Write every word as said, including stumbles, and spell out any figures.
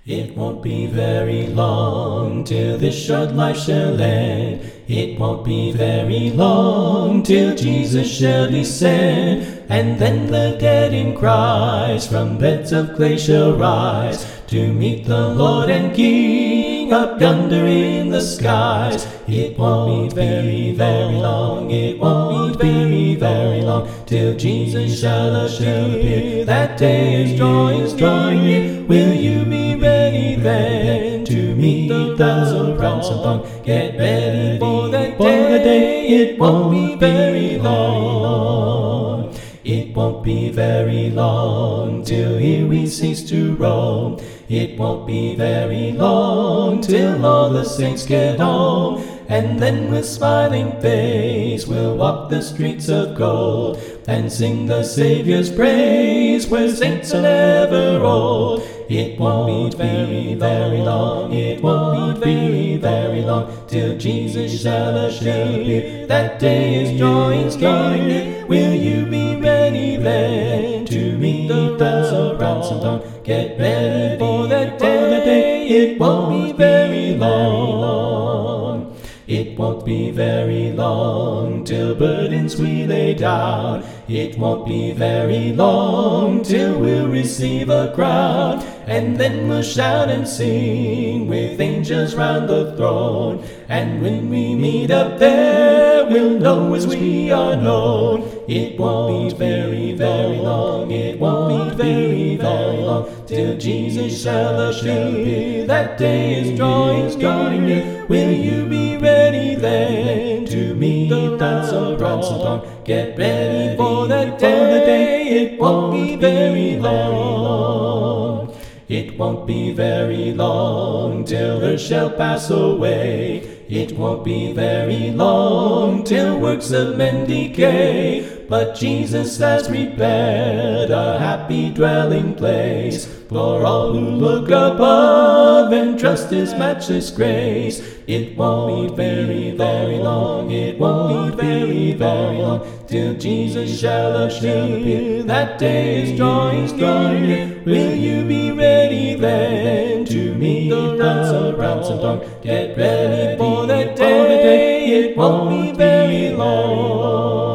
It won't be very long till this short life shall end. It won't be very long till Jesus shall descend. And then the dead in Christ from beds of clay shall rise to meet the Lord and King up yonder in the skies. It won't be very, very long. It won't be very, very long till Jesus shall appear. That day is drawing, is drawing near. Will you be ready then to meet the ransom throne? Get ready for that day. It won't be very long. It won't be very long till here we cease to roam. It won't be very long till all the saints get home. And then with smiling face we'll walk the streets of gold and sing the Savior's praise where saints are never old. It won't be very, very long. It won't be very, very long till Jesus shall appear. That day is drawing, drawing near. Will you be ready then to meet the ransom throne? Get ready for that day. It won't be very long. It won't be very long till burdens we lay down. It won't be very long till we'll receive a crown. And then we'll shout and sing with angels round the throne. And when we meet up there, we'll know as we are known. It won't be very, very long. It won't be very, very long till Jesus shall appear. That day is drawing, drawing near. Will you be ready then to meet the ransom throne? Get ready for that day. It won't be very long. It won't be very long till earth shall pass away. It won't be very long till works of men decay. But Jesus has prepared a happy dwelling place for all who look above and trust His matchless grace. It won't be very, very long. It won't be very, very long till Jesus shall appear. That day is drawing, drawing near. Will you be ready then to meet the ransom throne? Get ready for that day. It won't be very long.